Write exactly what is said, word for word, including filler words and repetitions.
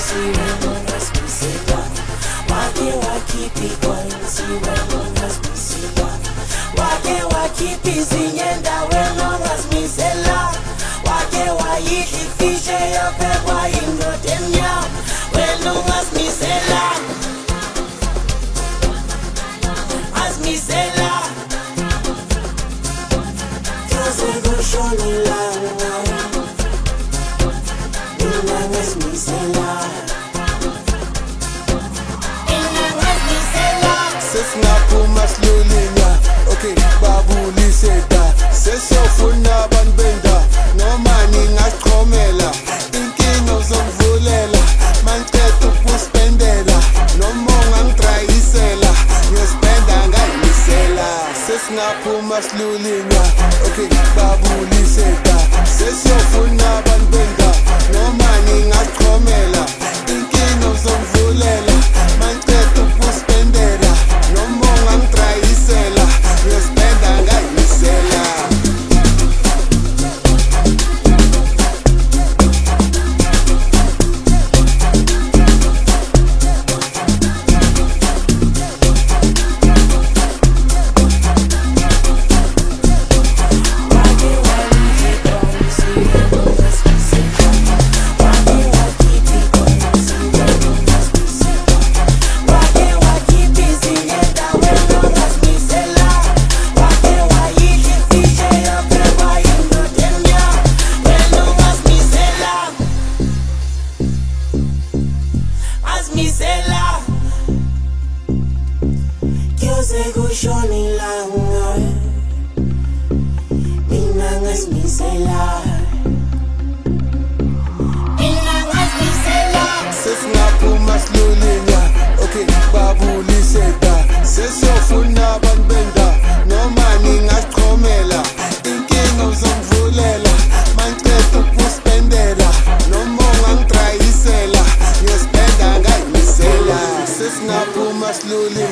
siwenongasmisela wake wakhipha ikwensi wenongasmisela wake wakhipha izinyenda wenongasmisela wake wayidla ifishe yaphekwa yindoda emnyama wenongasmisela asmisela kaze kushona ilanga mina ngasmisela Sesingaphuma silulinya, okay babuliseda sesiyofuna abantu benda noma ningasichomela inkinga uzongivulela manceda ukuspendela noma ungangidrayisela ngiyospenda ngayimisela sesingaphuma silulinya, okay babuliseda sesiyofuna abantu benda noma ningasichomela inkinga uzongivulela manceda ukuspendela noma ungangidrayisela ngiyospenda ngayimisela Asmisela kuyoze kushona ilanga mina ngasmisela mina ngasmisela sesingaphuma silulinya, okay babuliseda sesiyofuna abantu benda noma ningasichomela inkinga uzongivulela manceda ukuspendela noma ungangidrayisela ngiyospenda ngayimisela sesingaphuma silulinya